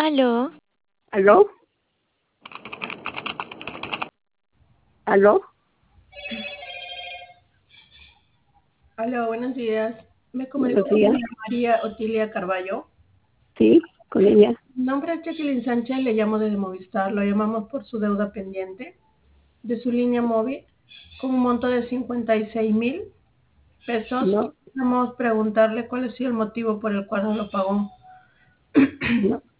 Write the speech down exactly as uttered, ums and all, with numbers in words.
Aló, ¿Aló? ¿Aló? Hola, buenos días. Me Buenos comunico con días. doña María Otilia Carballo. Sí, con ella. Mi nombre es Jacqueline Sánchez, le llamo desde Movistar. Lo llamamos por su deuda pendiente de su línea móvil con un monto de cincuenta y seis mil pesos. No, Queremos preguntarle cuál ha sido el motivo por el cual no lo pagó. no.